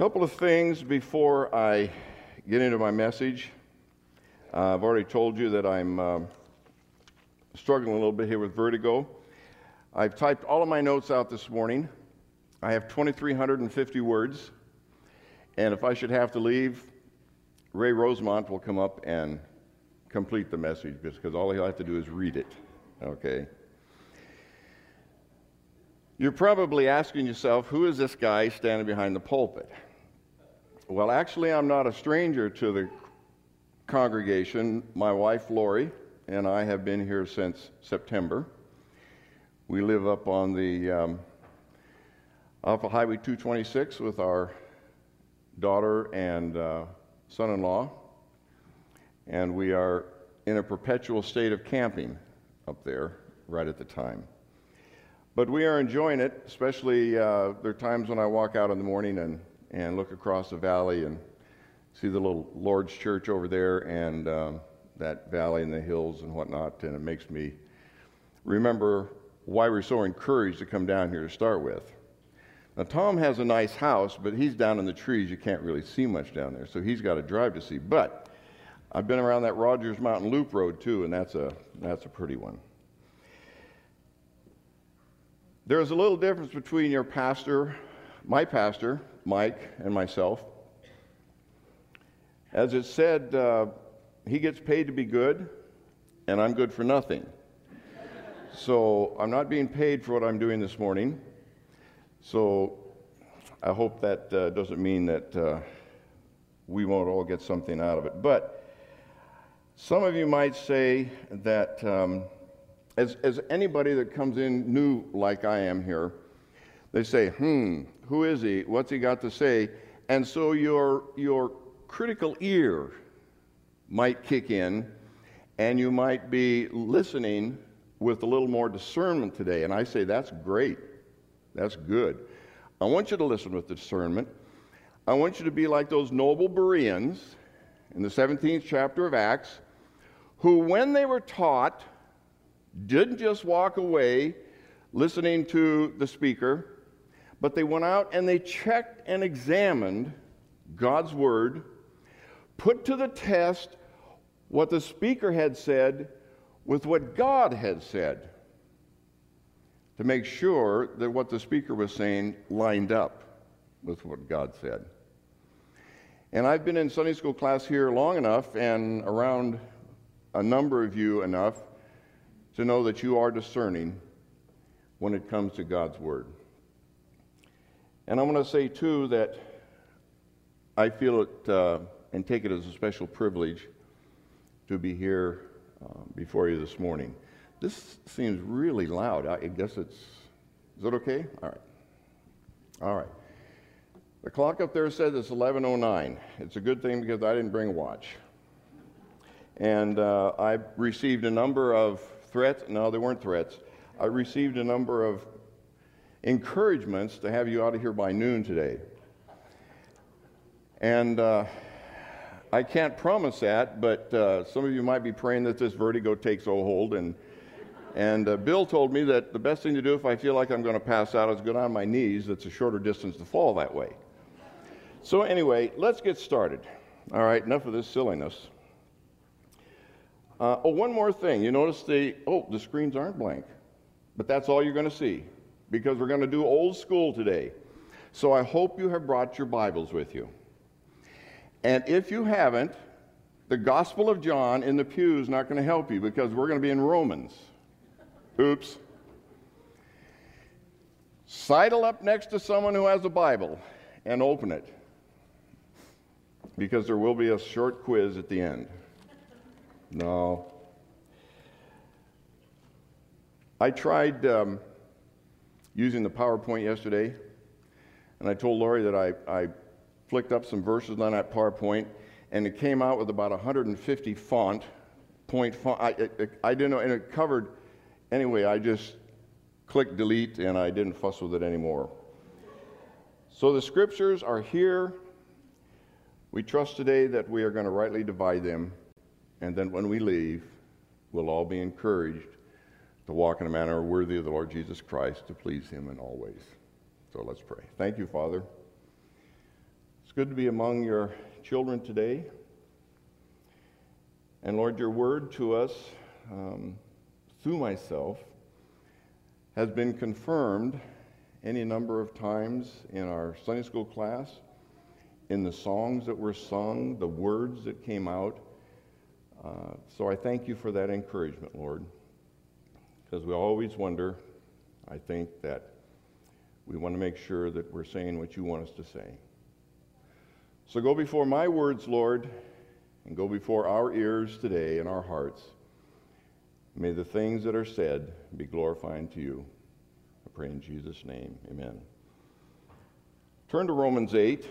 Couple of things before I get into my message. I've already told you that I'm struggling a little bit here with vertigo. I've typed all of my notes out this morning. I have 2,350 words, and if I should have to leave, Ray Rosemont will come up and complete the message because all he'll have to do is read it, okay? You're probably asking yourself, who is this guy standing behind the pulpit? Well, actually, I'm not a stranger to the congregation. My wife, Lori, and I have been here since September. We live up on the off of Highway 226 with our daughter and son-in-law, and we are in a perpetual state of camping up there right at the time. But we are enjoying it, especially there are times when I walk out in the morning and look across the valley and see the little Lord's Church over there and that valley and the hills and whatnot, and it makes me remember why we're so encouraged to come down here to start with. Now, Tom has a nice house, but he's down in the trees. You can't really see much down there, so he's got to drive to see. But I've been around that Rogers Mountain Loop Road, too, and that's a pretty one. There's a little difference between your pastor, my pastor, Mike, and myself. As it said, he gets paid to be good, and I'm good for nothing. So I'm not being paid for what I'm doing this morning. So I hope that doesn't mean that we won't all get something out of it. But some of you might say that as anybody that comes in new like I am here, they say, who is he? What's he got to say? And so your critical ear might kick in, and you might be listening with a little more discernment today. And I say, that's great. That's good. I want you to listen with discernment. I want you to be like those noble Bereans in the 17th chapter of Acts, who, when they were taught, didn't just walk away listening to the speaker, but they went out and they checked and examined God's word, put to the test what the speaker had said with what God had said, to make sure that what the speaker was saying lined up with what God said. And I've been in Sunday school class here long enough and around a number of you enough to know that you are discerning when it comes to God's word. And I want to say, too, that I feel it and take it as a special privilege to be here before you this morning. This seems really loud. I guess is it okay? All right. All right. The clock up there says it's 11:09. It's a good thing because I didn't bring a watch. And I received a number of threats. No, they weren't threats. I received a number of encouragements to have you out of here by noon today. And I can't promise that, but some of you might be praying that this vertigo takes a hold. And Bill told me that the best thing to do if I feel like I'm going to pass out is go down on my knees. It's a shorter distance to fall that way. So anyway, let's get started. All right, enough of this silliness. One more thing. You notice the screens aren't blank. But that's all you're going to see because we're going to do old school today. So I hope you have brought your Bibles with you. And if you haven't, the Gospel of John in the pew is not going to help you because we're going to be in Romans. Oops. Sidle up next to someone who has a Bible and open it because there will be a short quiz at the end. No. I tried using the PowerPoint yesterday, and I told Lori that I flicked up some verses on that PowerPoint, and it came out with about 150 point font. I didn't know, and it covered. Anyway, I just clicked delete, and I didn't fuss with it anymore. So the scriptures are here. We trust today that we are going to rightly divide them, and then when we leave, we'll all be encouraged to walk in a manner worthy of the Lord Jesus Christ, to please him in all ways. So let's pray. Thank you, Father, It's good to be among your children today. And Lord, your word to us through myself has been confirmed any number of times in our Sunday school class, in the songs that were sung, the words that came out. So I thank you for that encouragement, Lord, because we always wonder, I think, that we want to make sure that we're saying what you want us to say. So go before my words, Lord, and go before our ears today and our hearts. May the things that are said be glorifying to you. I pray in Jesus' name, amen. Turn to Romans 8.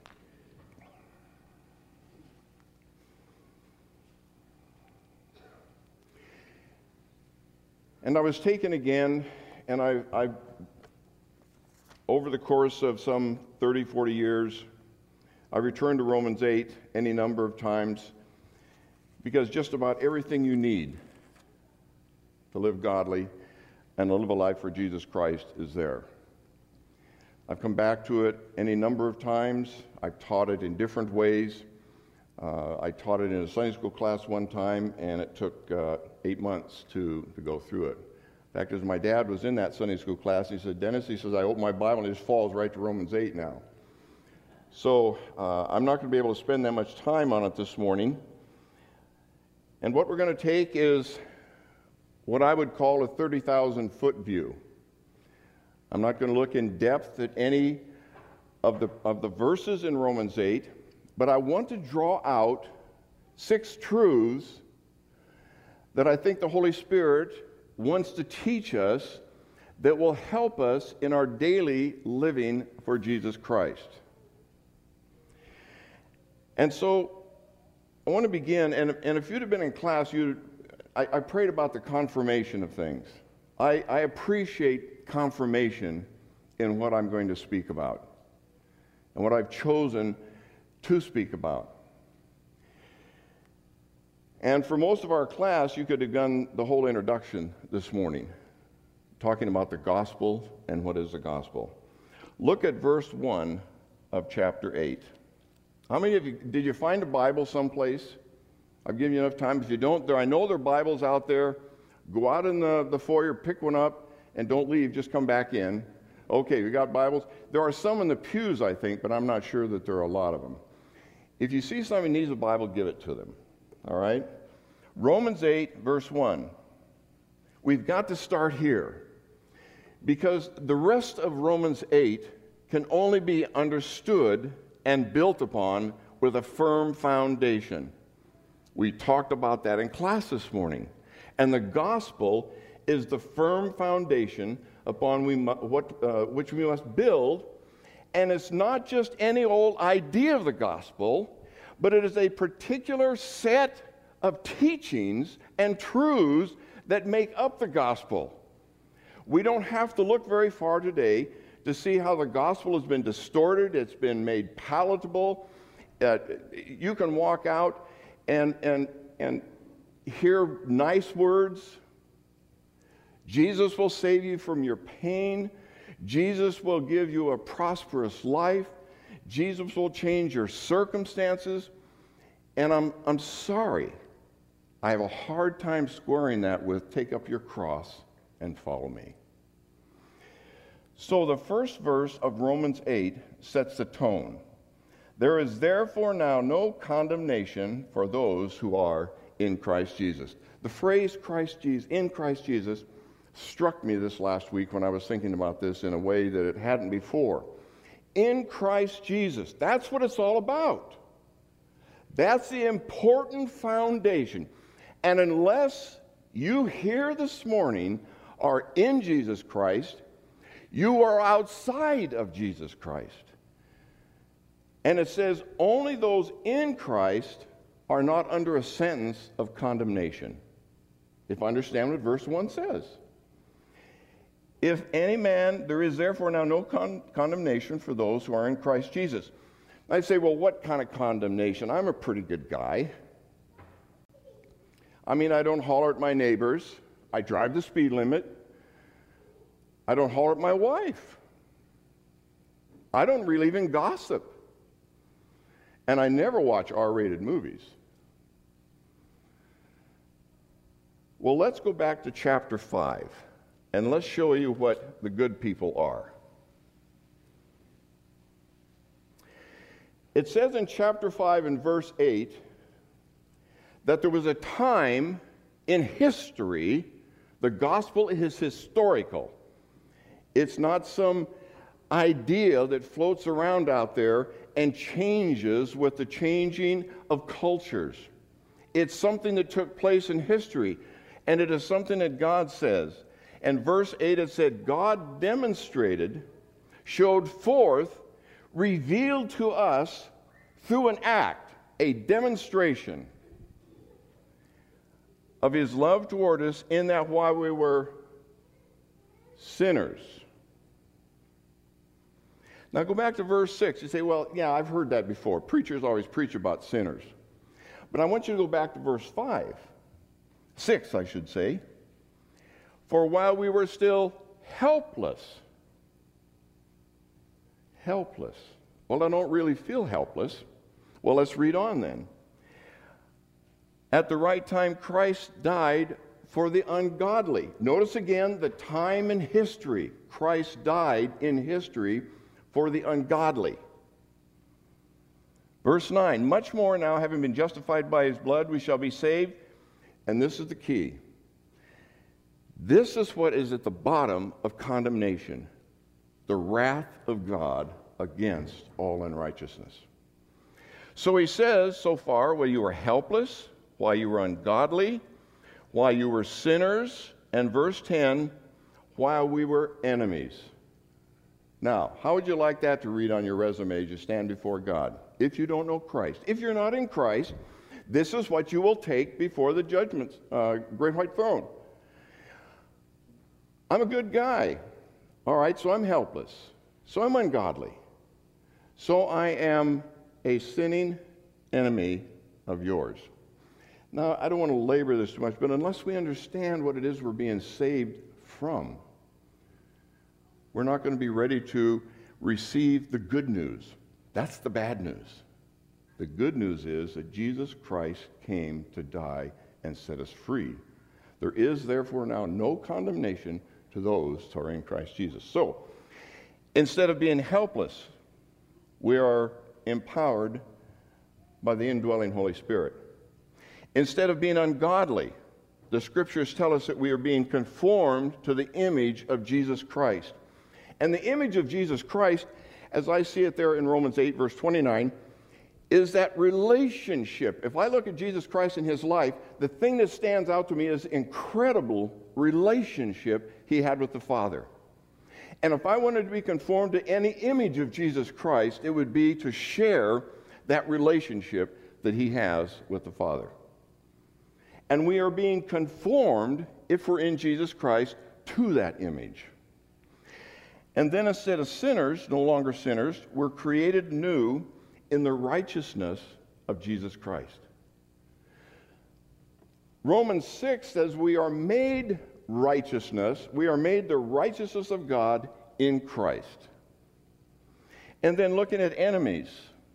And I was taken again, and I over the course of some 30, 40 years, I returned to Romans 8 any number of times because just about everything you need to live godly and to live a life for Jesus Christ is there. I've come back to it any number of times. I've taught it in different ways. I taught it in a Sunday school class one time, and it took 8 months to go through it. In fact, as my dad was in that Sunday school class, he said, Dennis, he says, I open my Bible and it just falls right to Romans 8 now. So I'm not going to be able to spend that much time on it this morning. And what we're going to take is what I would call a 30,000-foot view. I'm not going to look in depth at any of the verses in Romans 8, but I want to draw out 6 truths that I think the Holy Spirit wants to teach us that will help us in our daily living for Jesus Christ. And so I want to begin, and if you'd have been in class, I prayed about the confirmation of things. I appreciate confirmation in what I'm going to speak about and what I've chosen to speak about. And for most of our class, you could have done the whole introduction this morning, talking about the gospel and what is the gospel. Look at verse 1 of chapter 8. How many of you, did you find a Bible someplace? I've given you enough time. If you don't, I know there are Bibles out there. Go out in the foyer, pick one up, and don't leave. Just come back in. Okay, we got Bibles. There are some in the pews, I think, but I'm not sure that there are a lot of them. If you see somebody needs a Bible, give it to them. All right? Romans 8, verse 1. We've got to start here because the rest of Romans 8 can only be understood and built upon with a firm foundation. We talked about that in class this morning. And the gospel is the firm foundation upon which we must build. And it's not just any old idea of the gospel, but it is a particular set of teachings and truths that make up the gospel. We don't have to look very far today to see how the gospel has been distorted, it's been made palatable. You can walk out and hear nice words. Jesus will save you from your pain. Jesus will give you a prosperous life. Jesus will change your circumstances. And I'm sorry, I have a hard time squaring that with take up your cross and follow me. So the first verse of Romans 8 sets the tone. There is therefore now no condemnation for those who are in Christ Jesus. The phrase Christ Jesus, in Christ Jesus, struck me this last week when I was thinking about this in a way that it hadn't before. In Christ Jesus, that's what it's all about. That's the important foundation. And unless you here this morning are in Jesus Christ, you are outside of Jesus Christ. And it says only those in Christ are not under a sentence of condemnation. If I understand what verse 1 says. If any man, there is therefore now no condemnation for those who are in Christ Jesus. I say, well, what kind of condemnation? I'm a pretty good guy. I mean, I don't holler at my neighbors. I drive the speed limit. I don't holler at my wife. I don't really even gossip. And I never watch R-rated movies. Well, let's go back to chapter 5, and let's show you what the good people are. It says in chapter 5 and verse 8 that there was a time in history, the gospel is historical. It's not some idea that floats around out there and changes with the changing of cultures. It's something that took place in history, and it is something that God says. And verse 8 it said, God demonstrated, showed forth, revealed to us through an act, a demonstration of his love toward us, in that while we were sinners. Now go back to verse 6. You say, well, yeah, I've heard that before. Preachers always preach about sinners. But I want you to go back to verse 6, I should say. For while we were still helpless. Well, I don't really feel helpless. Well, let's read on then. At the right time, Christ died for the ungodly. Notice again the time in history. Christ died in history for the ungodly. Verse 9, much more now, having been justified by his blood, we shall be saved. And this is the key. This is what is at the bottom of condemnation. The wrath of God against all unrighteousness. So he says, so far, while you were helpless, while you were ungodly, while you were sinners, and verse 10, while we were enemies. Now, how would you like that to read on your resume as you stand before God? If you don't know Christ. If you're not in Christ, this is what you will take before the judgment, great white throne. I'm a good guy. All right, so I'm helpless. So I'm ungodly. So I am a sinning enemy of yours. Now, I don't want to labor this too much, but unless we understand what it is we're being saved from, we're not going to be ready to receive the good news. That's the bad news. The good news is that Jesus Christ came to die and set us free. There is therefore now no condemnation to those who are in Christ Jesus. So, instead of being helpless, we are empowered by the indwelling Holy Spirit. Instead of being ungodly, the scriptures tell us that we are being conformed to the image of Jesus Christ. And the image of Jesus Christ, as I see it there in Romans 8, verse 29, is that relationship. If I look at Jesus Christ and his life, the thing that stands out to me is the incredible relationship he had with the Father. And if I wanted to be conformed to any image of Jesus Christ, it would be to share that relationship that he has with the Father. And we are being conformed, if we're in Jesus Christ, to that image. And then instead of sinners, no longer sinners, we're created new in the righteousness of Jesus Christ. Romans 6 says we are made righteousness. We are made the righteousness of God in Christ. And then looking at enemies,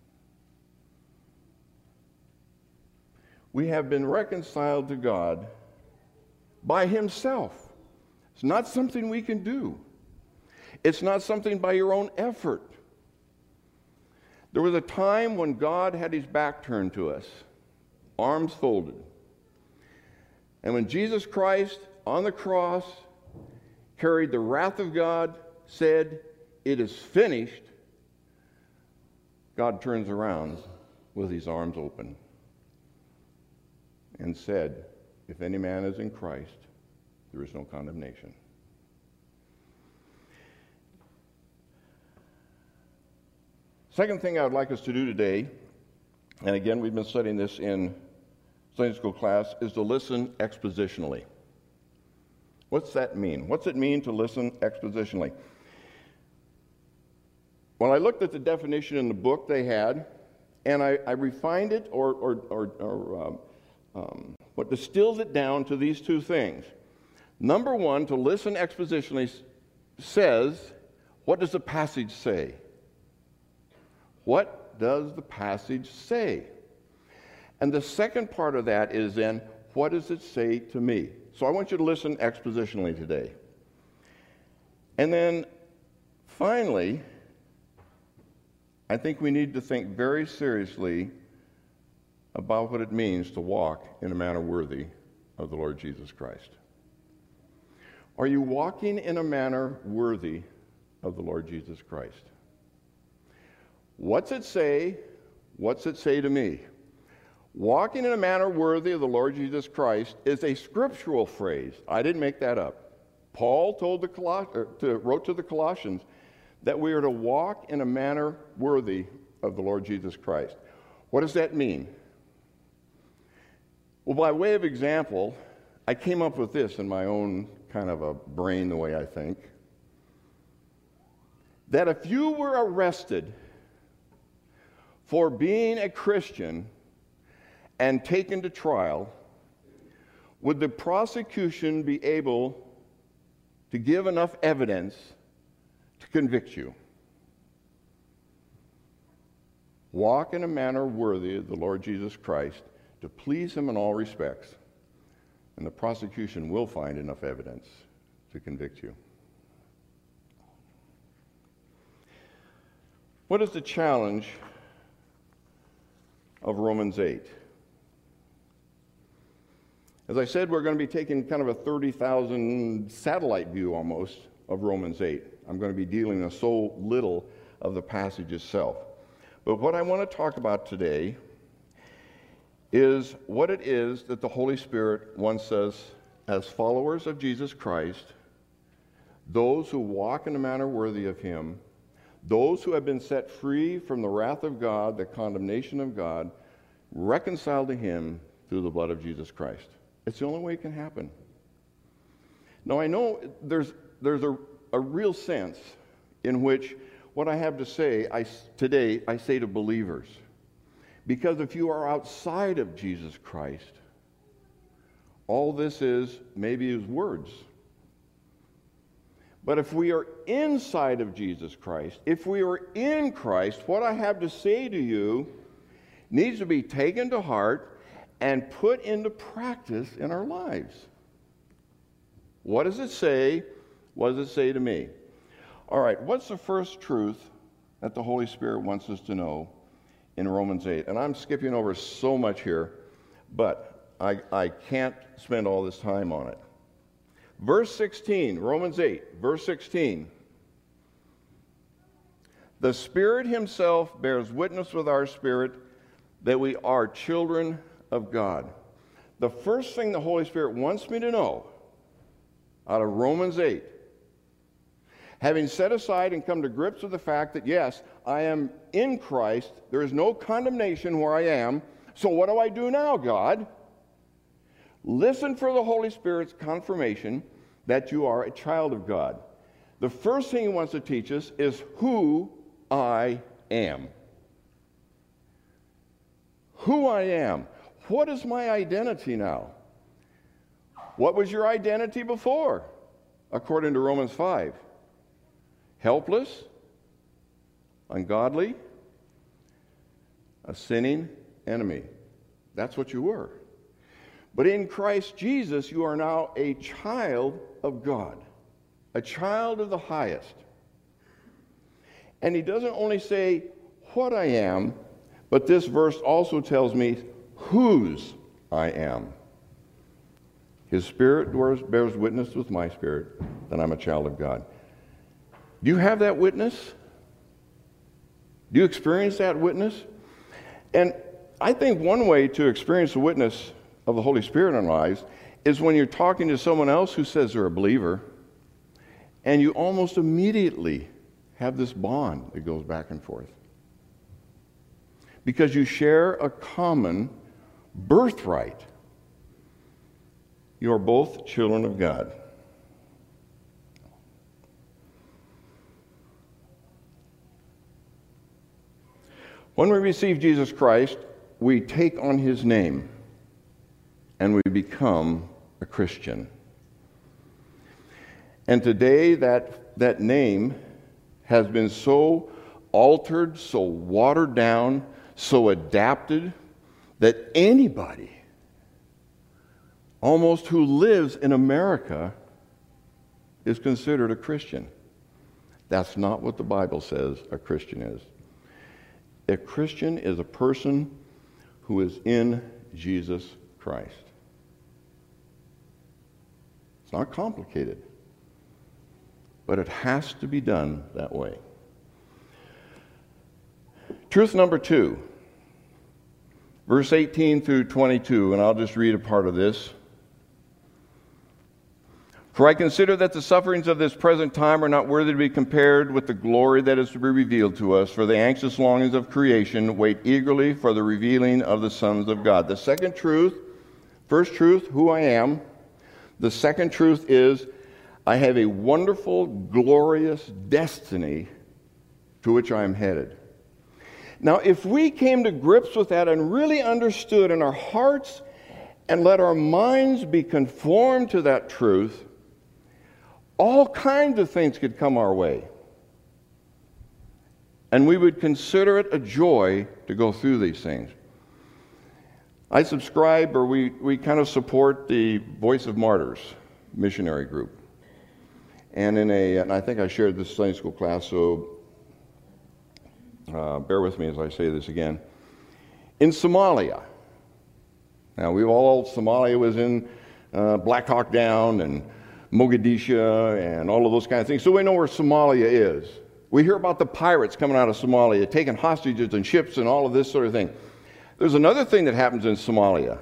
we have been reconciled to God by himself. It's not something we can do. It's not something by your own effort. There was a time when God had his back turned to us, arms folded. And when Jesus Christ on the cross carried the wrath of God, said, "It is finished," God turns around with his arms open and said, "If any man is in Christ, there is no condemnation." Second thing I would like us to do today, and again, we've been studying this in Sunday school class, is to listen expositionally. What's that mean? What's it mean to listen expositionally? Well, I looked at the definition in the book they had, and I refined it but distilled it down to these two things. Number one, to listen expositionally says, what does the passage say? What does the passage say? And the second part of that is then, what does it say to me? So I want you to listen expositionally today. And then finally, I think we need to think very seriously about what it means to walk in a manner worthy of the Lord Jesus Christ. Are you walking in a manner worthy of the Lord Jesus Christ? What's it say? What's it say to me? Walking in a manner worthy of the Lord Jesus Christ is a scriptural phrase. I didn't make that up. Paul wrote to the Colossians that we are to walk in a manner worthy of the Lord Jesus Christ. What does that mean? Well, by way of example, I came up with this in my own kind of a brain, the way I think. That if you were arrested for being a Christian and taken to trial, would the prosecution be able to give enough evidence to convict you? Walk in a manner worthy of the Lord Jesus Christ to please him in all respects, and the prosecution will find enough evidence to convict you. What is the challenge of Romans 8? As I said, we're going to be taking kind of a 30,000 satellite view almost of Romans 8. I'm going to be dealing with so little of the passage itself. But what I want to talk about today is what it is that the Holy Spirit wants us, as followers of Jesus Christ, those who walk in a manner worthy of him, those who have been set free from the wrath of God, the condemnation of God, reconciled to him through the blood of Jesus Christ. It's the only way it can happen. Now, I know there's a real sense in which what I have to say today, I say to believers. Because if you are outside of Jesus Christ, all this is maybe is words. But if we are inside of Jesus Christ, if we are in Christ, what I have to say to you needs to be taken to heart and put into practice in our lives. What does it say? What does it say to me? All right, what's the first truth that the Holy Spirit wants us to know in Romans 8? And I'm skipping over so much here, but I can't spend all this time on it. Verse 16, Romans 8, verse 16. The Spirit himself bears witness with our spirit that we are children of God. The first thing the Holy Spirit wants me to know out of Romans 8, having set aside and come to grips with the fact that, yes, I am in Christ, there is no condemnation where I am, so what do I do now, God? Listen for the Holy Spirit's confirmation that you are a child of God. The first thing he wants to teach us is who I am. Who I am. What is my identity now? What was your identity before, according to Romans 5? Helpless, ungodly, a sinning enemy. That's what you were. But in Christ Jesus, you are now a child of God, a child of the highest. And he doesn't only say what I am, but this verse also tells me whose I am. His Spirit bears witness with my spirit that I'm a child of God. Do you have that witness? Do you experience that witness? And I think one way to experience the witness of the Holy Spirit in our lives is when you're talking to someone else who says they're a believer, and you almost immediately have this bond that goes back and forth. Because you share a common birthright. You are both children of God. When we receive Jesus Christ, we take on his name and we become a Christian. And today that name has been so altered, so watered down, so adapted that anybody, almost who lives in America, is considered a Christian. That's not what the Bible says a Christian is. A Christian is a person who is in Jesus Christ. It's not complicated, but it has to be done that way. Truth number 2, verse 18 through 22, and I'll just read a part of this. For I consider that the sufferings of this present time are not worthy to be compared with the glory that is to be revealed to us. For the anxious longings of creation wait eagerly for the revealing of the sons of God. The second truth, first truth, who I am. The second truth is I have a wonderful, glorious destiny to which I am headed. Now, if we came to grips with that and really understood in our hearts and let our minds be conformed to that truth, all kinds of things could come our way. And we would consider it a joy to go through these things. I subscribe, or we kind of support the Voice of Martyrs missionary group. And and I think I shared this Sunday school class, so bear with me as I say this again. In Somalia, now Somalia was in Black Hawk Down and Mogadishu and all of those kind of things. So we know where Somalia is. We hear about the pirates coming out of Somalia, taking hostages and ships and all of this sort of thing. There's another thing that happens in Somalia.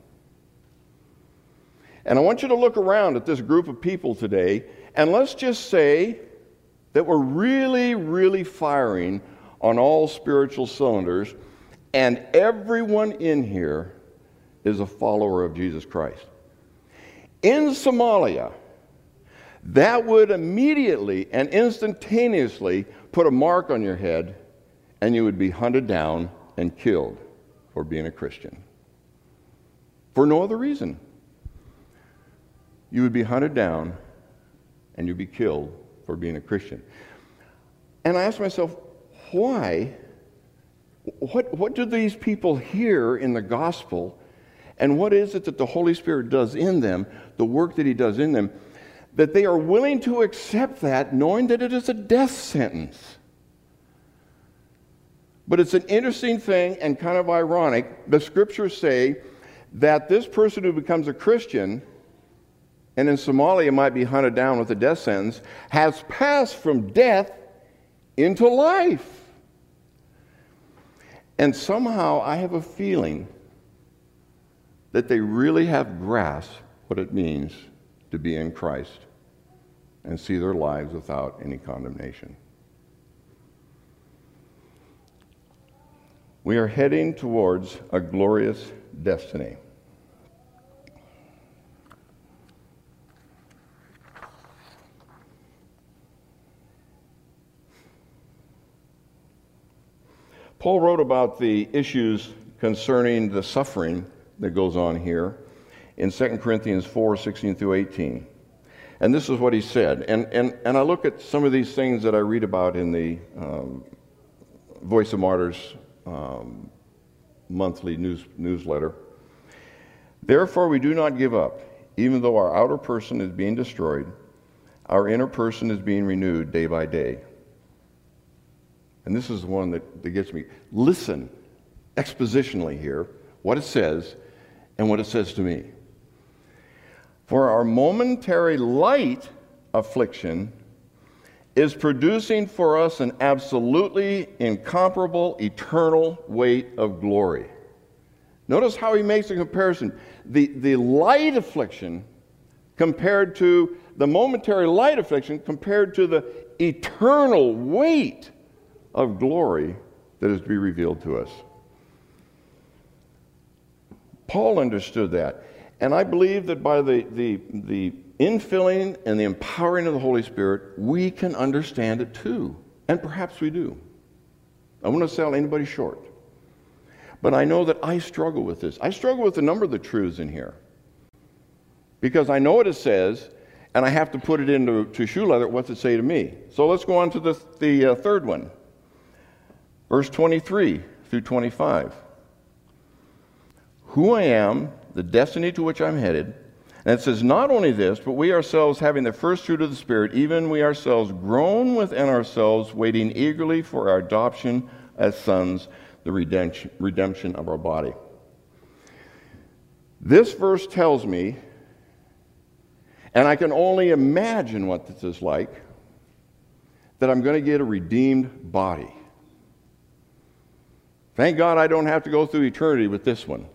And I want you to look around at this group of people today, and let's just say that we're really, really firing on all spiritual cylinders, and everyone in here is a follower of Jesus Christ. In Somalia, that would immediately and instantaneously put a mark on your head, and you would be hunted down and killed for being a Christian. For no other reason. You would be hunted down and you'd be killed for being a Christian. And I asked myself, why? What do these people hear in the gospel, and what is it that the Holy Spirit does in them, the work that He does in them, that they are willing to accept that, knowing that it is a death sentence? But it's an interesting thing and kind of ironic. The scriptures say that this person who becomes a Christian, and in Somalia might be hunted down with a death sentence, has passed from death into life. And somehow I have a feeling that they really have grasped what it means to be in Christ and see their lives without any condemnation. We are heading towards a glorious destiny. Paul wrote about the issues concerning the suffering that goes on here in 2 Corinthians 4:16 through 18. And this is what he said. And I look at some of these things that I read about in the Voice of Martyrs monthly newsletter. Therefore we do not give up, even though our outer person is being destroyed, our inner person is being renewed day by day. And this is the one that gets me. Listen expositionally here, what it says and what it says to me. For our momentary light affliction is producing for us an absolutely incomparable, eternal weight of glory. Notice how he makes a comparison. The light affliction compared to the momentary light affliction compared to the eternal weight of glory that is to be revealed to us. Paul understood that. And I believe that by the infilling and the empowering of the Holy Spirit, we can understand it too. And perhaps we do. I won't sell anybody short. But I know that I struggle with this. I struggle with a number of the truths in here. Because I know what it says, and I have to put it into shoe leather. What's it say to me? So let's go on to the third one. Verse 23 through 25. Who I am, the destiny to which I'm headed. And it says, not only this, but we ourselves, having the first fruit of the Spirit, even we ourselves groan within ourselves, waiting eagerly for our adoption as sons, the redemption of our body. This verse tells me, and I can only imagine what this is like, that I'm going to get a redeemed body. Thank God I don't have to go through eternity with this one.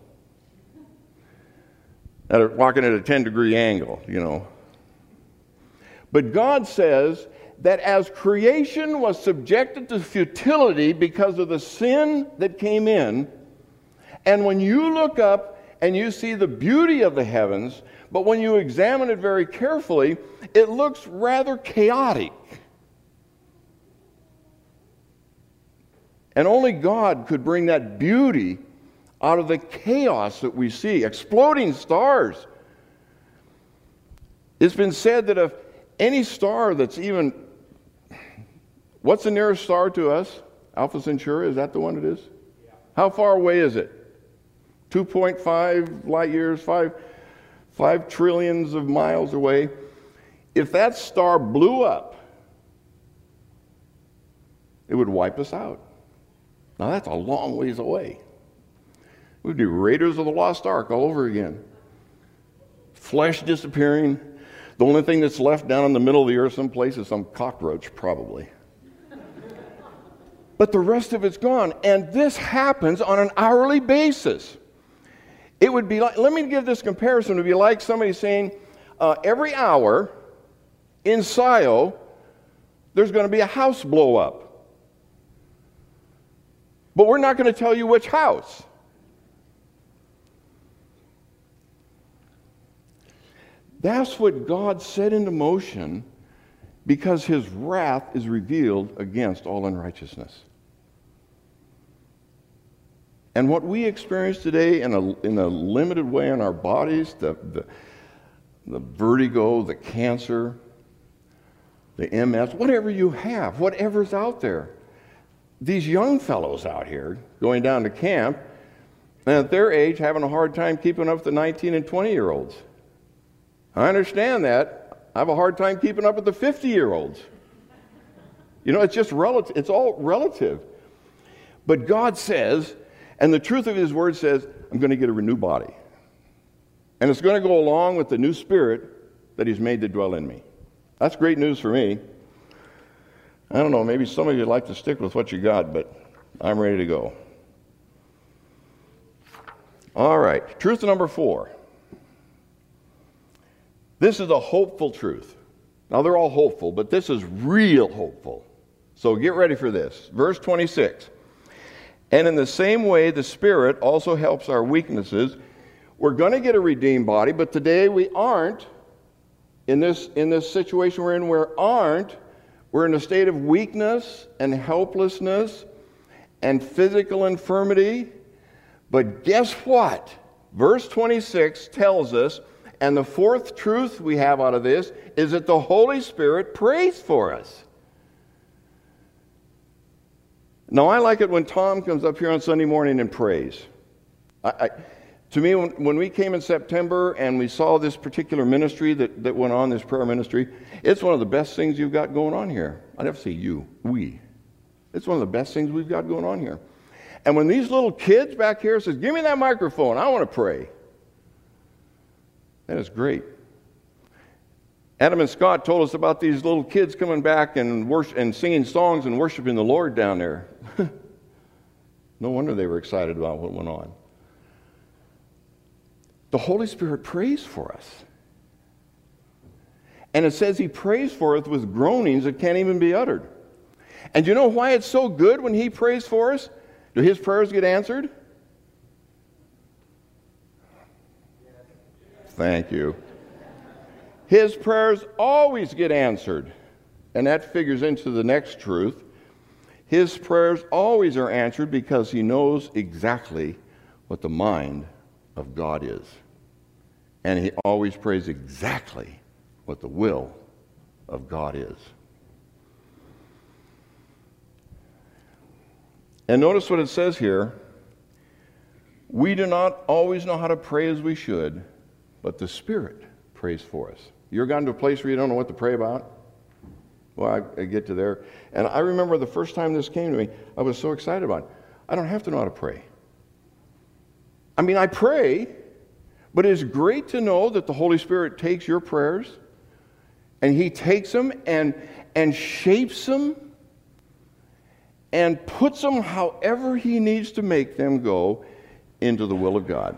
Walking at a 10-degree angle, you know. But God says that as creation was subjected to futility because of the sin that came in, and when you look up and you see the beauty of the heavens, but when you examine it very carefully, it looks rather chaotic. And only God could bring that beauty out of the chaos that we see, exploding stars. It's been said that if any star that's even, what's the nearest star to us? Alpha Centauri, is that the one it is? Yeah. How far away is it? 2.5 light years, 5 trillions of miles away. If that star blew up, it would wipe us out. Now that's a long ways away. We'd be Raiders of the Lost Ark all over again. Flesh disappearing. The only thing that's left down in the middle of the earth someplace is some cockroach, probably. But the rest of it's gone. And this happens on an hourly basis. It would be like, let me give this comparison. It would be like somebody saying, every hour in Scio, there's going to be a house blow up. But we're not going to tell you which house. That's what God set into motion because his wrath is revealed against all unrighteousness. And what we experience today in a limited way in our bodies, the vertigo, the cancer, the MS, whatever you have, whatever's out there. These young fellows out here going down to camp, and at their age having a hard time keeping up with the 19 and 20-year-olds. I understand that. I have a hard time keeping up with the 50-year-olds. You know, it's just relative. It's all relative. But God says, and the truth of his word says, I'm going to get a renewed body. And it's going to go along with the new spirit that he's made to dwell in me. That's great news for me. I don't know, maybe some of you like to stick with what you got, but I'm ready to go. All right, truth number 4. This is a hopeful truth. Now, they're all hopeful, but this is real hopeful. So get ready for this. Verse 26. And in the same way, the Spirit also helps our weaknesses. We're going to get a redeemed body, but today we aren't. In this situation we're in, we're in a state of weakness and helplessness and physical infirmity. But guess what? Verse 26 tells us, and the fourth truth we have out of this is that the Holy Spirit prays for us. Now, I like it when Tom comes up here on Sunday morning and prays. To me, when we came in September and we saw this particular ministry that went on, this prayer ministry, it's one of the best things you've got going on here. I'd have to say you, we. It's one of the best things we've got going on here. And when these little kids back here says, give me that microphone, I want to pray. That is great. Adam and Scott told us about these little kids coming back and singing songs and worshiping the Lord down there. No wonder they were excited about what went on. The Holy Spirit prays for us. And it says he prays for us with groanings that can't even be uttered. And you know why it's so good when he prays for us? Do his prayers get answered? Thank you. His prayers always get answered. And that figures into the next truth. His prayers always are answered because he knows exactly what the mind of God is. And he always prays exactly what the will of God is. And notice what it says here. We do not always know how to pray as we should, but the Spirit prays for us. You ever gotten to a place where you don't know what to pray about? Well, I get to there. And I remember the first time this came to me, I was so excited about it. I don't have to know how to pray. I mean, I pray, but it's great to know that the Holy Spirit takes your prayers and He takes them and shapes them and puts them however He needs to make them go into the will of God.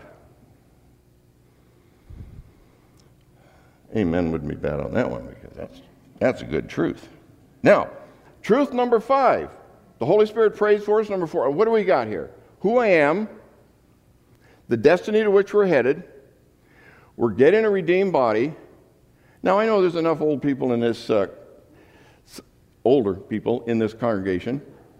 Amen would be bad on that one because that's a good truth. Now, truth number 5. The Holy Spirit prays for us. Number 4. What do we got here? Who I am, the destiny to which we're headed. We're getting a redeemed body. Now, I know there's enough old people in this, older people in this congregation,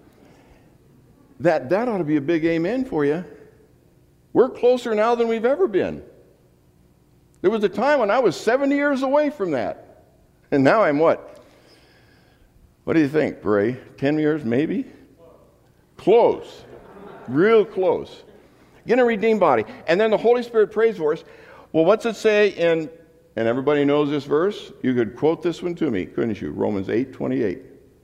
that ought to be a big amen for you. We're closer now than we've ever been. There was a time when I was 70 years away from that. And now I'm what? What do you think, Ray? 10 years, maybe? Close. Real close. Get a redeemed body. And then the Holy Spirit prays for us. Well, what's it say in, and everybody knows this verse? You could quote this one to me, couldn't you? Romans 8:28.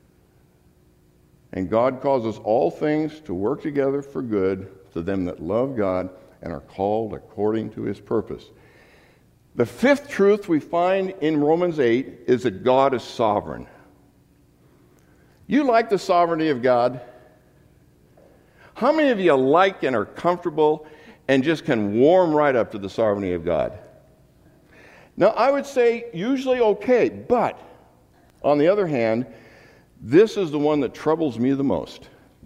And God causes all things to work together for good to them that love God and are called according to His purpose. The 5th truth we find in Romans 8 is that God is sovereign. You like the sovereignty of God? How many of you like and are comfortable and just can warm right up to the sovereignty of God? Now, I would say usually okay, but on the other hand, this is the one that troubles me the most.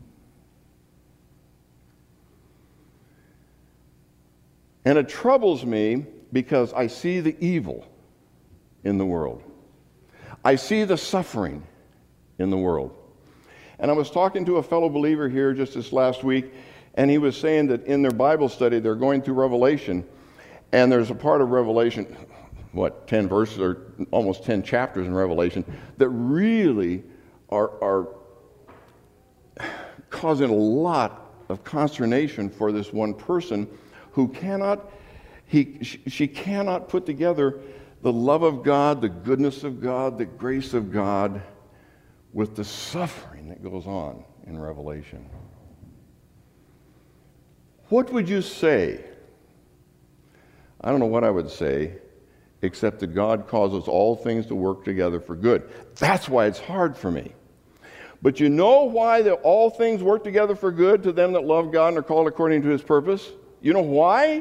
And it troubles me because I see the evil in the world. I see the suffering in the world. And I was talking to a fellow believer here just this last week, and he was saying that in their Bible study, they're going through Revelation, and there's a part of Revelation, 10 verses or almost 10 chapters in Revelation, that really are causing a lot of consternation for this one person who she cannot put together the love of God, the goodness of God, the grace of God with the suffering that goes on in Revelation. What would you say? I don't know what I would say, except that God causes all things to work together for good. That's why it's hard for me. But you know why all things work together for good to them that love God and are called according to His purpose? You know why?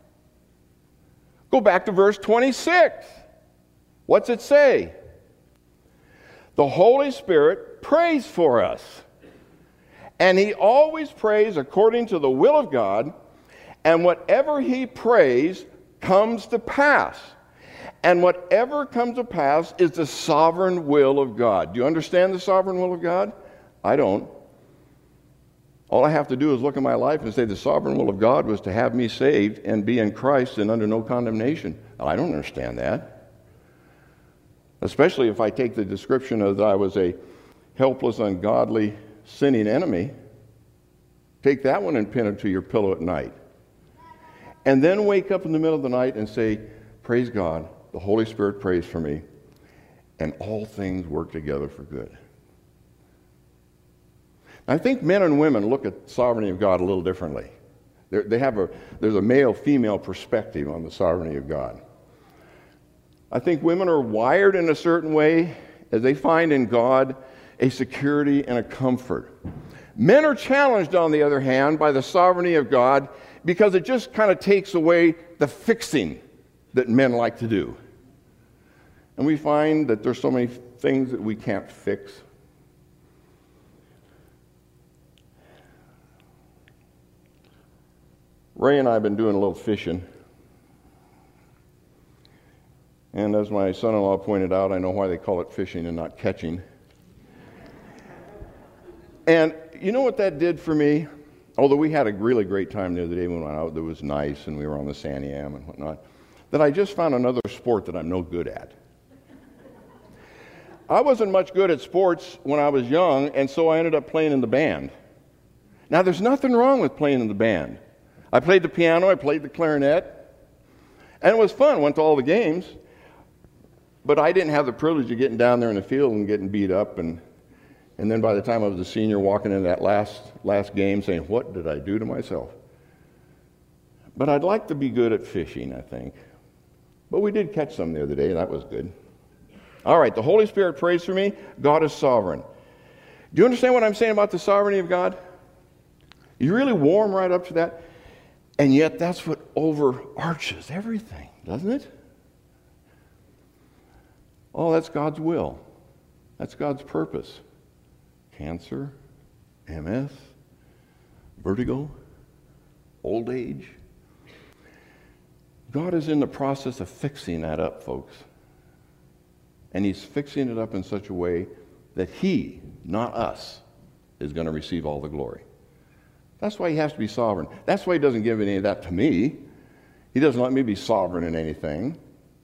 Go back to verse 26. What's it say? The Holy Spirit prays for us. And He always prays according to the will of God, and whatever He prays comes to pass. And whatever comes to pass is the sovereign will of God. Do you understand the sovereign will of God? I don't. All I have to do is look at my life and say the sovereign will of God was to have me saved and be in Christ and under no condemnation. I don't understand that. Especially if I take the description of that I was a helpless, ungodly, sinning enemy. Take that one and pin it to your pillow at night. And then wake up in the middle of the night and say, praise God, the Holy Spirit prays for me, and all things work together for good. I think men and women look at the sovereignty of God a little differently. There's a male-female perspective on the sovereignty of God. I think women are wired in a certain way as they find in God a security and a comfort. Men are challenged, on the other hand, by the sovereignty of God because it just kind of takes away the fixing that men like to do. And we find that there's so many things that we can't fix. Ray and I have been doing a little fishing. And as my son-in-law pointed out, I know why they call it fishing and not catching. And you know what that did for me? Although we had a really great time the other day when we went out, it was nice, and we were on the Santiam and whatnot, that I just found another sport that I'm no good at. I wasn't much good at sports when I was young, and so I ended up playing in the band. Now, there's nothing wrong with playing in the band. I played the piano, I played the clarinet, and it was fun. Went to all the games, but I didn't have the privilege of getting down there in the field and getting beat up, and then by the time I was a senior, walking in that last game saying, what did I do to myself? But I'd like to be good at fishing, I think. But we did catch some the other day, and that was good. All right, the Holy Spirit prays for me. God is sovereign. Do you understand what I'm saying about the sovereignty of God? You really warm right up to that? And yet that's what overarches everything, doesn't it? Oh, that's God's will. That's God's purpose. Cancer, MS, vertigo, old age. God is in the process of fixing that up, folks. And he's fixing it up in such a way that he, not us, is going to receive all the glory. That's why he has to be sovereign. That's why he doesn't give any of that to me. He doesn't let me be sovereign in anything.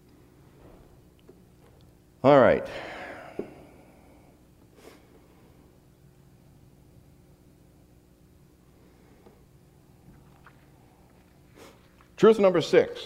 All right. Truth number 6.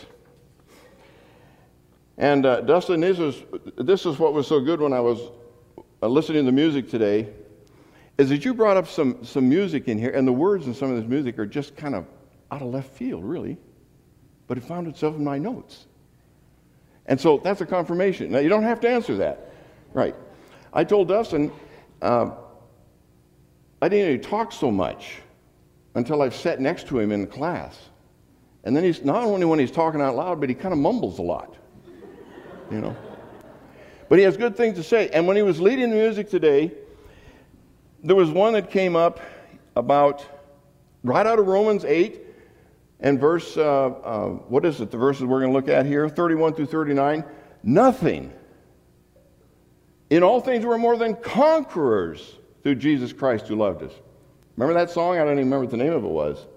And Dustin, this is what was so good when I was listening to the music today, is that you brought up some music in here, and the words in some of this music are just kind of out of left field, really. But it found itself in my notes. And so that's a confirmation. Now, you don't have to answer that. Right. I told Dustin, I didn't even talk so much until I've sat next to him in class. And then he's not only when he's talking out loud, but he kind of mumbles a lot. You know. But he has good things to say. And when he was leading the music today, there was one that came up about right out of Romans 8 and verse, what is it, the verses we're going to look at here, 31 through 39. Nothing. In all things we're more than conquerors through Jesus Christ who loved us. Remember that song? I don't even remember what the name of it was.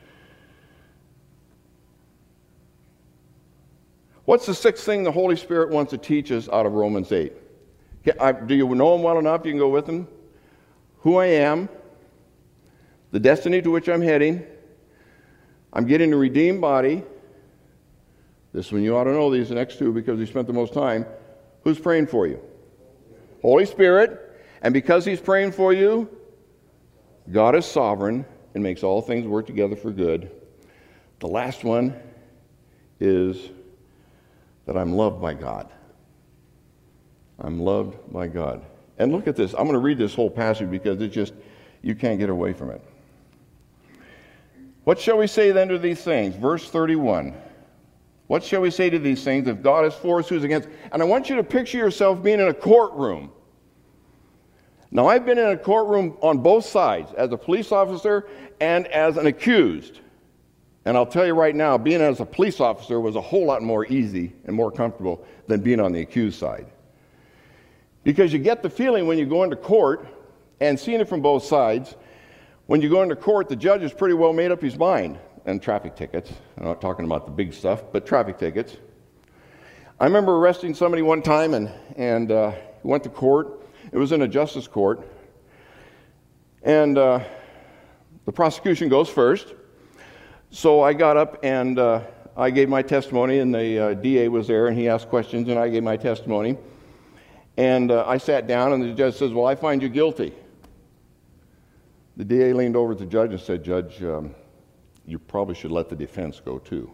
What's the sixth thing the Holy Spirit wants to teach us out of Romans 8? Do you know him well enough you can go with him? Who I am, the destiny to which I'm heading, I'm getting a redeemed body. This one you ought to know these next two because he spent the most time. Who's praying for you? Holy Spirit. And because he's praying for you, God is sovereign and makes all things work together for good. The last one is that I'm loved by God. I'm loved by God. And look at this. I'm going to read this whole passage because it's just, you can't get away from it. What shall we say then to these things? Verse 31. What shall we say to these things? If God is for us, who's against? And I want you to picture yourself being in a courtroom. Now, I've been in a courtroom on both sides, as a police officer and as an accused. And I'll tell you right now, being as a police officer was a whole lot more easy and more comfortable than being on the accused side. Because you get the feeling when you go into court, and seeing it from both sides, when you go into court, the judge has pretty well made up his mind. And traffic tickets. I'm not talking about the big stuff, but traffic tickets. I remember arresting somebody one time and went to court. It was in a justice court. And the prosecution goes first. So I got up and I gave my testimony, and the DA was there, and he asked questions, and I gave my testimony. And I sat down, and the judge says, well, I find you guilty. The DA leaned over to the judge and said, Judge, you probably should let the defense go too.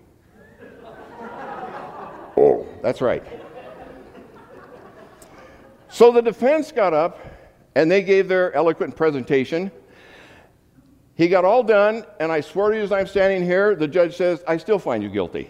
Oh, that's right. So the defense got up, and they gave their eloquent presentation. He got all done, and I swear to you as I'm standing here, the judge says, I still find you guilty.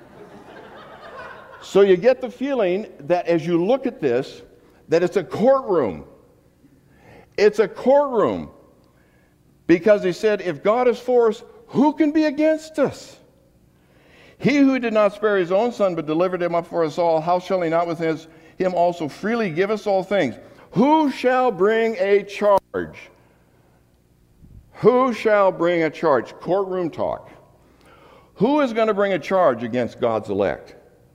So you get the feeling that as you look at this, that it's a courtroom. It's a courtroom. Because he said, if God is for us, who can be against us? He who did not spare his own son, but delivered him up for us all, how shall he not with him also freely give us all things? Who shall bring a charge? Who shall bring a charge? Courtroom talk. Who is going to bring a charge against God's elect?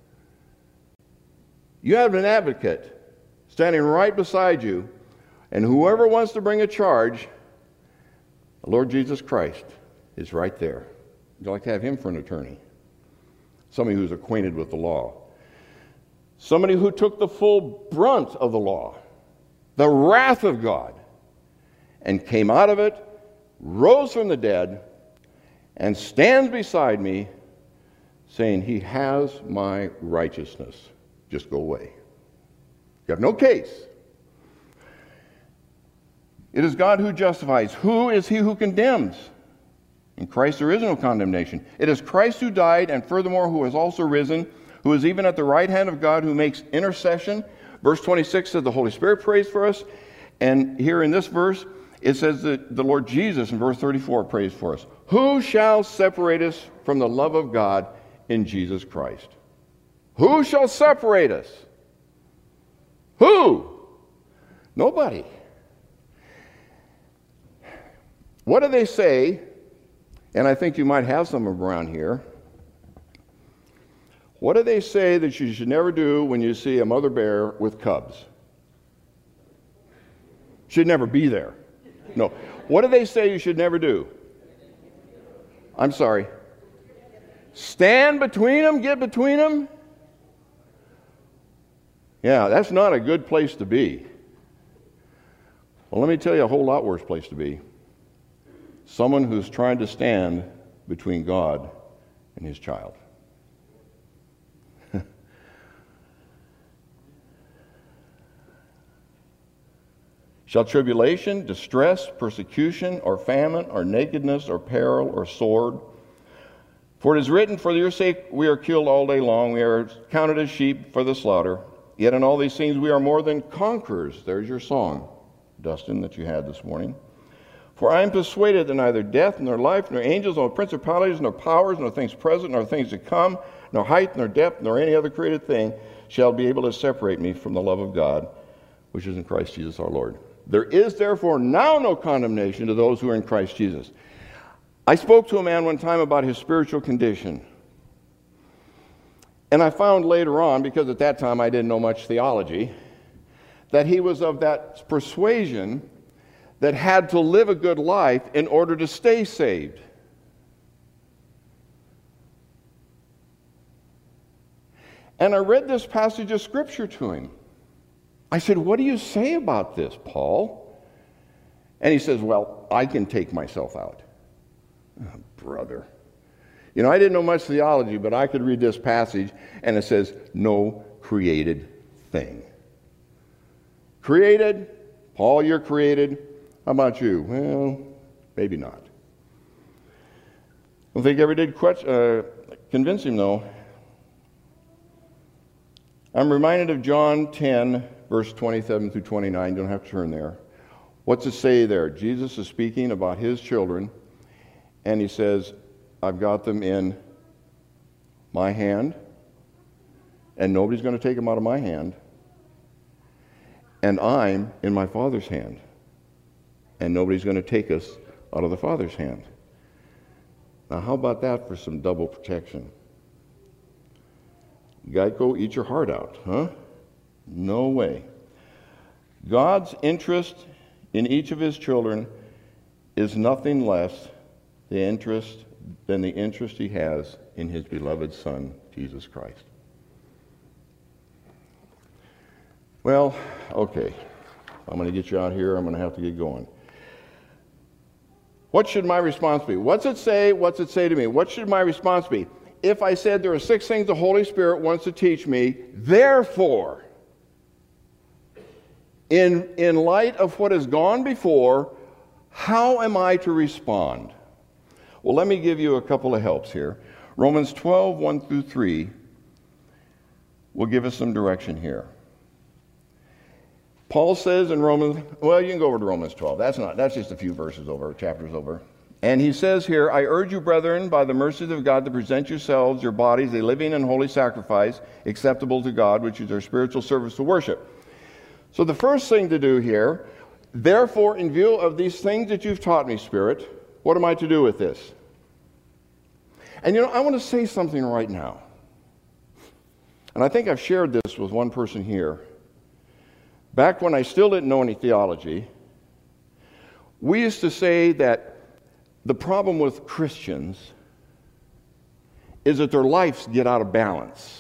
You have an advocate standing right beside you, and whoever wants to bring a charge, The Lord Jesus Christ is right there. Would you like to have him for an attorney? Somebody who's acquainted with the law. Somebody who took the full brunt of the law, the wrath of God, and came out of it, rose from the dead, and stands beside me, saying, he has my righteousness. Just go away. You have no case. It is God who justifies. Who is he who condemns? In Christ there is no condemnation. It is Christ who died, and furthermore who has also risen, who is even at the right hand of God, who makes intercession. Verse 26 says the Holy Spirit prays for us. And here in this verse, it says that the Lord Jesus, in verse 34, prays for us. Who shall separate us from the love of God in Jesus Christ? Who shall separate us? Who? Nobody. What do they say? And I think you might have some of them around here. What do they say that you should never do when you see a mother bear with cubs? Should never be there. No. What do they say you should never do? I'm sorry. Stand between them, get between them? Yeah, that's not a good place to be. Well, let me tell you a whole lot worse place to be. Someone who's trying to stand between God and his child. Shall tribulation, distress, persecution, or famine, or nakedness, or peril, or sword? For it is written, for your sake we are killed all day long, we are counted as sheep for the slaughter. Yet in all these things we are more than conquerors. There's your song, Dustin, that you had this morning. For I am persuaded that neither death, nor life, nor angels, nor principalities, nor powers, nor things present, nor things to come, nor height, nor depth, nor any other created thing shall be able to separate me from the love of God, which is in Christ Jesus our Lord. There is therefore now no condemnation to those who are in Christ Jesus. I spoke to a man one time about his spiritual condition. And I found later on, because at that time I didn't know much theology, that he was of that persuasion that had to live a good life in order to stay saved. And I read this passage of Scripture to him. I said, what do you say about this, Paul? And he says, well, I can take myself out. Oh, brother. You know, I didn't know much theology, but I could read this passage, and it says, no created thing. Created? Paul, you're created. How about you? Well, maybe not. I don't think I ever did convince him, though. I'm reminded of John 10, verse 27 through 29. You don't have to turn there. What's it say there? Jesus is speaking about his children, and he says, I've got them in my hand, and nobody's going to take them out of my hand, and I'm in my Father's hand, and nobody's going to take us out of the Father's hand. Now, how about that for some double protection? Geico, eat your heart out, huh? No way. God's interest in each of his children is nothing less than the interest he has in his beloved Son, Jesus Christ. Well, okay. I'm going to get you out here. I'm going to have to get going. What should my response be? What's it say? What's it say to me? What should my response be? If I said there are 6 things the Holy Spirit wants to teach me, therefore, in light of what has gone before, how am I to respond? Well, let me give you a couple of helps here. Romans 12, 1 through 3 will give us some direction here. Paul says in Romans, well, you can go over to Romans 12. That's just a few verses over, chapters over. And he says here, I urge you, brethren, by the mercies of God, to present yourselves, your bodies, a living and holy sacrifice, acceptable to God, which is our spiritual service to worship. So the first thing to do here, therefore, in view of these things that you've taught me, Spirit, what am I to do with this? And you know, I want to say something right now. And I think I've shared this with one person here. Back when I still didn't know any theology, we used to say that The problem with Christians is that their lives get out of balance.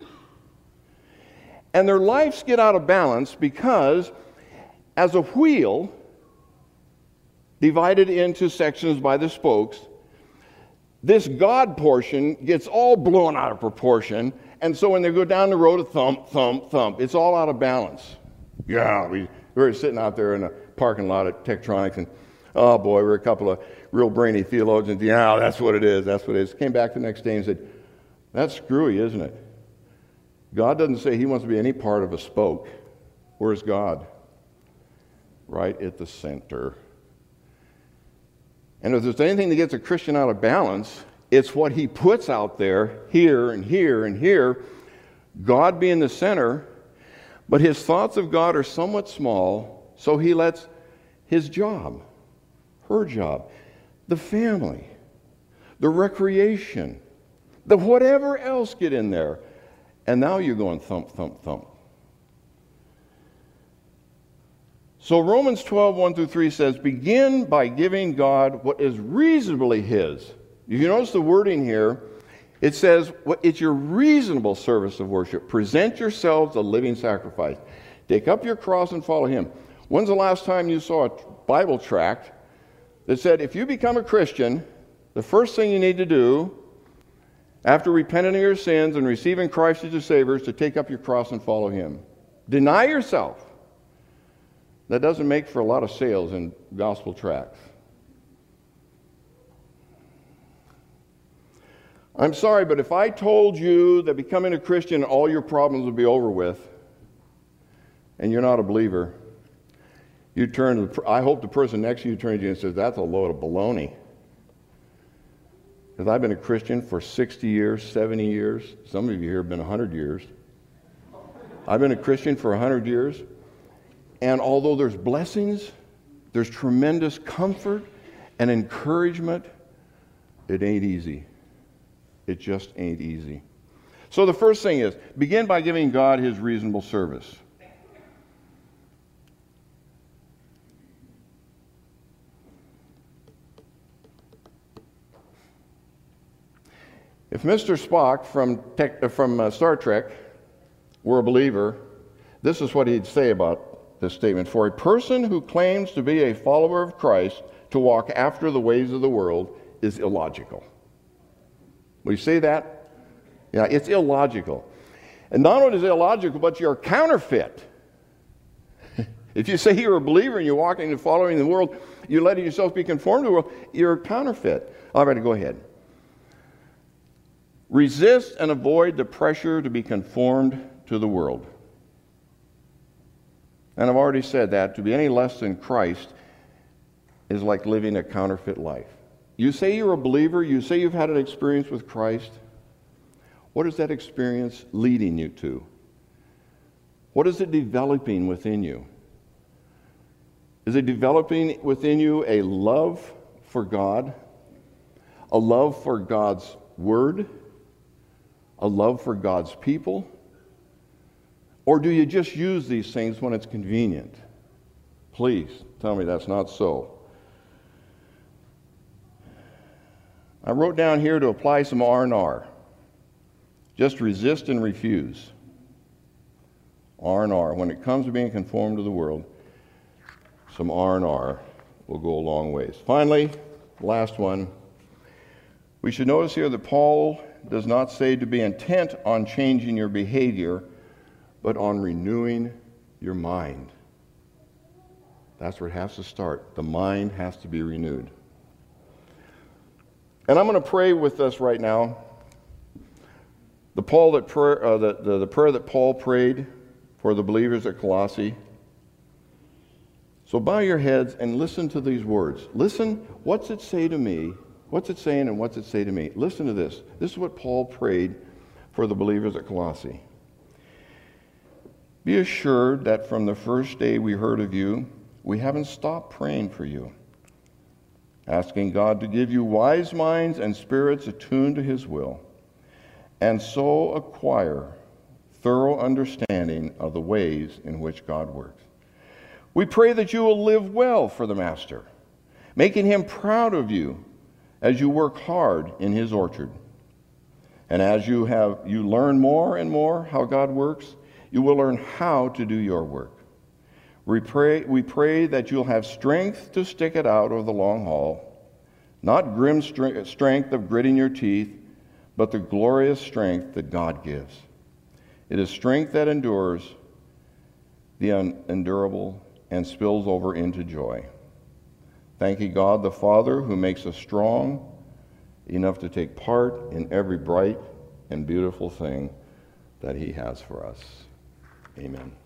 And their lives get out of balance because as a wheel divided into sections by the spokes, this God portion gets all blown out of proportion, and so when they go down the road, a thump, thump, thump. It's all out of balance. Yeah, we were sitting out there in a parking lot at Tektronix, and oh boy, we're a couple of real brainy theologians. Yeah, that's what it is, that's what it is. Came back the next day and said, that's screwy, isn't it? God doesn't say he wants to be any part of a spoke. Where's God? Right at the center. And if there's anything that gets a Christian out of balance, it's what he puts out there, here and here and here, God being the center, but his thoughts of God are somewhat small, so he lets his job, her job, the family, the recreation, the whatever else get in there. And now you're going thump, thump, thump. So Romans 12, 1 through 3 says, begin by giving God what is reasonably his. If you notice the wording here, it says, it's your reasonable service of worship. Present yourselves a living sacrifice. Take up your cross and follow him. When's the last time you saw a Bible tract that said, if you become a Christian, the first thing you need to do after repenting of your sins and receiving Christ as your Savior is to take up your cross and follow him. Deny yourself. That doesn't make for a lot of sales in gospel tracts. I'm sorry, but if I told you that becoming a Christian, all your problems would be over with, and you're not a believer, you'd turn to I hope the person next to you turns to you and says, that's a load of baloney. Because I've been a Christian for 60 years, 70 years. Some of you here have been 100 years. I've been a Christian for 100 years. And although there's blessings, there's tremendous comfort and encouragement, it ain't easy. It just ain't easy. So the first thing is, begin by giving God his reasonable service. If Mr. Spock from Star Trek were a believer, this is what he'd say about this statement. For a person who claims to be a follower of Christ to walk after the ways of the world is illogical. Will you say that? Yeah, it's illogical. And not only is it illogical, but you're counterfeit. If you say you're a believer and you're walking and following the world, you're letting yourself be conformed to the world, you're counterfeit. All right, go ahead. Resist and avoid the pressure to be conformed to the world. And I've already said that to be any less than Christ is like living a counterfeit life. You say you're a believer, you say you've had an experience with Christ. What is that experience leading you to? What is it developing within you? Is it developing within you a love for God, a love for God's Word, a love for God's people? Or do you just use these things when it's convenient? Please tell me that's not so. I wrote down here to apply some R&R. Just resist and refuse. R&R. When it comes to being conformed to the world, some R&R will go a long ways. Finally, last one. We should notice here that Paul does not say to be intent on changing your behavior, but on renewing your mind. That's where it has to start. The mind has to be renewed. And I'm going to pray with us right now. The prayer that Paul prayed for the believers at Colossae. So bow your heads and listen to these words. Listen, what's it say to me? What's it saying and what's it say to me? Listen to this. This is what Paul prayed for the believers at Colossae. Be assured that from the first day we heard of you, we haven't stopped praying for you, asking God to give you wise minds and spirits attuned to his will, and so acquire thorough understanding of the ways in which God works. We pray that you will live well for the Master, making him proud of you as you work hard in His orchard. And as you learn more and more how God works, you will learn how to do your work. We pray that you'll have strength to stick it out over the long haul, not grim strength of gritting your teeth, but the glorious strength that God gives. It is strength that endures the unendurable and spills over into joy. Thank you, God the Father, who makes us strong enough to take part in every bright and beautiful thing that He has for us. Amen.